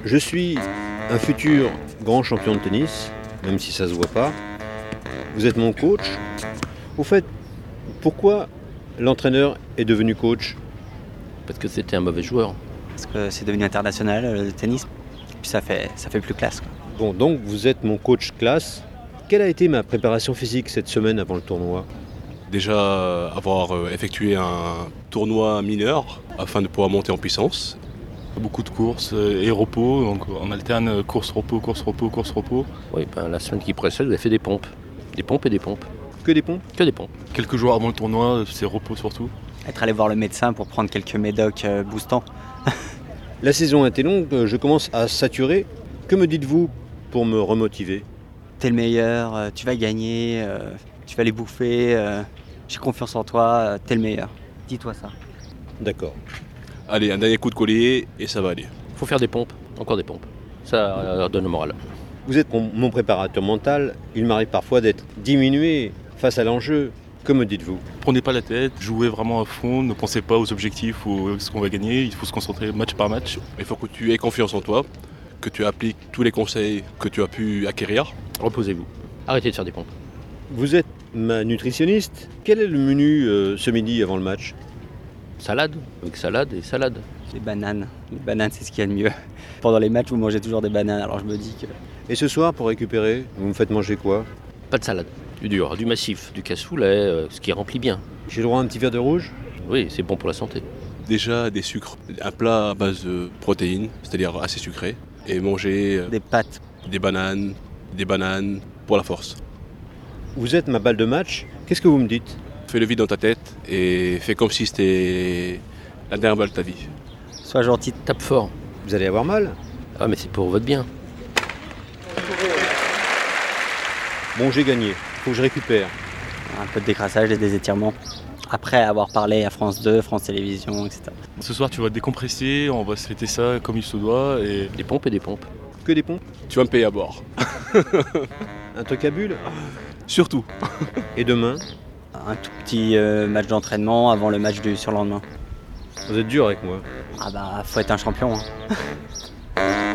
Je suis un futur grand champion de tennis, même si ça se voit pas. Vous êtes mon coach. Au fait, pourquoi l'entraîneur est devenu coach? Parce que c'était un mauvais joueur. Parce que c'est devenu international, le tennis. Puis ça fait plus classe, quoi. Bon, donc vous êtes mon coach classe. Quelle a été ma préparation physique cette semaine avant le tournoi? Déjà avoir effectué un tournoi mineur afin de pouvoir monter en puissance. Beaucoup de courses et repos, donc on alterne course-repos, course-repos, course-repos. Oui, la semaine qui précède, vous avez fait des pompes. Des pompes et des pompes. Que des pompes? Que des pompes. Quelques jours avant le tournoi, c'est repos surtout. Être allé voir le médecin pour prendre quelques médocs boostants. La saison a été longue, je commence à saturer. Que me dites-vous pour me remotiver? T'es le meilleur, tu vas gagner, tu vas les bouffer, j'ai confiance en toi, t'es le meilleur. Dis-toi ça. D'accord. Allez, un dernier coup de collier et ça va aller. Faut faire des pompes, encore des pompes. Ça donne le moral. Vous êtes mon préparateur mental. Il m'arrive parfois d'être diminué face à l'enjeu. Que me dites-vous? Prenez pas la tête, jouez vraiment à fond, ne pensez pas aux objectifs ou à ce qu'on va gagner, il faut se concentrer match par match. Il faut que tu aies confiance en toi, que tu appliques tous les conseils que tu as pu acquérir. Reposez-vous. Arrêtez de faire des pompes. Vous êtes ma nutritionniste. Quel est le menu ce midi avant le match? Salade, avec salade et salade. Les bananes, c'est ce qu'il y a de mieux. Pendant les matchs, vous mangez toujours des bananes, alors je me dis que... Et ce soir, pour récupérer, vous me faites manger quoi? Pas de salade. Du dur, du massif, du cassoulet, ce qui remplit bien. J'ai le droit à un petit verre de rouge? Oui, c'est bon pour la santé. Déjà des sucres, un plat à base de protéines, c'est-à-dire assez sucré, et manger Des pâtes. des bananes pour la force. Vous êtes ma balle de match. Qu'est-ce que vous me dites? Fais le vide dans ta tête et fais comme si c'était la dernière balle de ta vie. Sois gentil. Tape fort. Vous allez avoir mal. Ah, mais c'est pour votre bien. Bon, j'ai gagné. Faut que je récupère. Un peu de décrassage et des étirements. Après avoir parlé à France 2, France Télévisions, etc. Ce soir tu vas décompresser, on va se fêter ça comme il se doit et... Des pompes et des pompes. Que des pompes? Tu vas me payer à bord. Un truc à bulles? Surtout. Et demain? Un tout petit match d'entraînement avant le match du surlendemain. Vous êtes dur avec moi. Ah bah, faut être un champion, hein.